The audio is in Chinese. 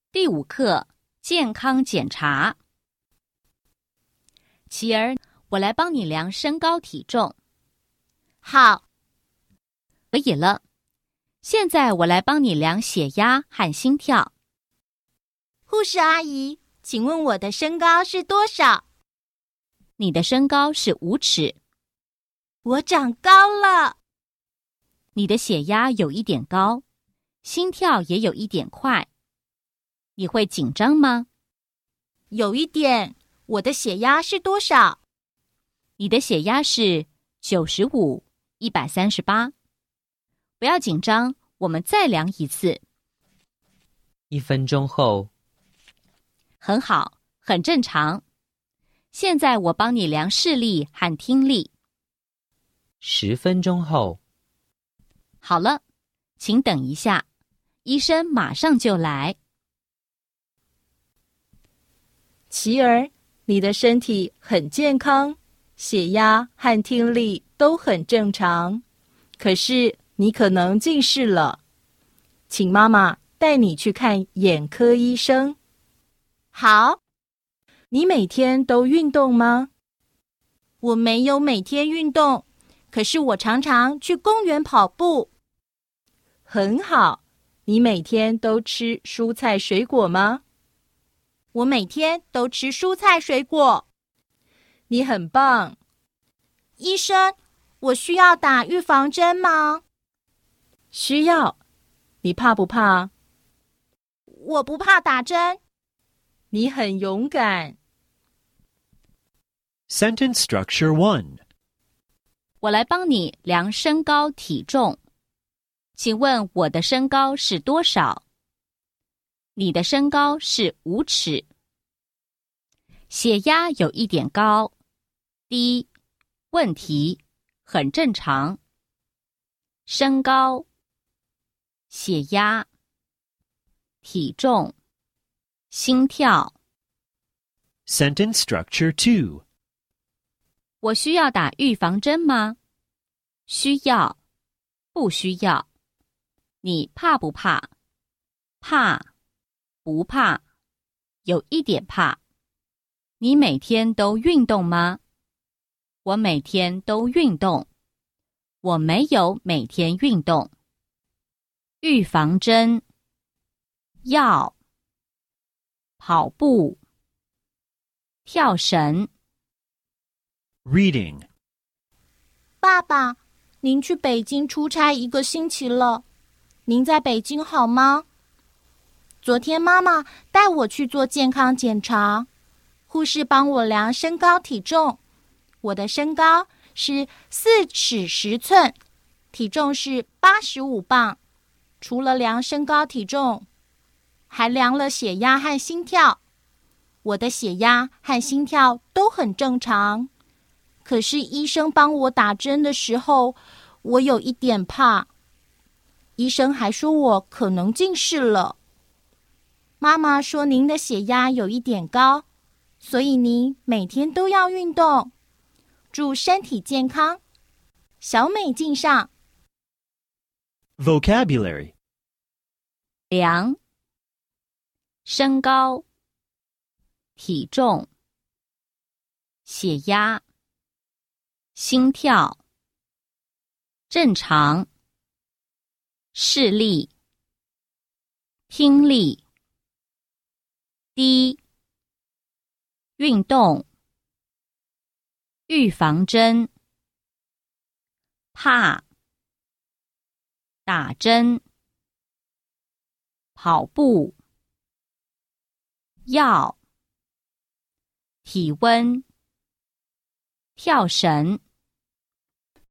第5课健康检查。琪儿，我来帮你量身高体重。 好， 可以了。现在我来帮你量血压和心跳。 护士阿姨，请问我的身高是多少？ 你的身高是5尺。 我长高了。 你的血压有一点高，心跳也有一点快。你会紧张吗？ 有一点。我的血压是多少？ 你的血压是95、138。不要紧张，我们再量一次。 1分钟后。 很好，很正常。现在我帮你量视力和听力。 10分钟后。 好了，请等一下，医生马上就来。 琪儿，你的身体很健康，血压和听力都很正常，可是你可能近视了，请妈妈带你去看眼科医生。 好。 你每天都运动吗？ 我没有每天运动，可是我常常去公园跑步。 很好。你每天都吃蔬菜水果吗？ 我每天都吃蔬菜水果。 你很棒。 医生，我需要打预防针吗？ 需要。你怕不怕？ 我不怕打针。 你很勇敢。 Sentence Structure 1. 我来帮你量身高体重。请问我的身高是多少？你的身高是5尺。血压有一点高，低，问题，很正常。身高，血压，体重，心跳。 Sentence Structure 2. 我需要打预防针吗？需要，不需要。你怕不怕？怕，不怕，有一点怕。你每天都运动吗？我每天都运动。我没有每天运动。预防针，要，跑步，跳绳。 Reading. 爸爸，您去北京出差1个星期了，您在北京好吗？昨天妈妈带我去做健康检查，护士帮我量身高体重，我的身高是4尺10寸，体重是85磅。除了量身高体重，还量了血压和心跳。我的血压和心跳都很正常，可是医生帮我打针的时候，我有一点怕。医生还说我可能近视了。妈妈说您的血压有一点高，所以您每天都要运动。祝身体健康。小美敬上。 Vocabulary. 量，身高，体重，血压，心跳，正常，视力，听力，低，运动，预防针，怕，打针，跑步，要，体温，跳绳。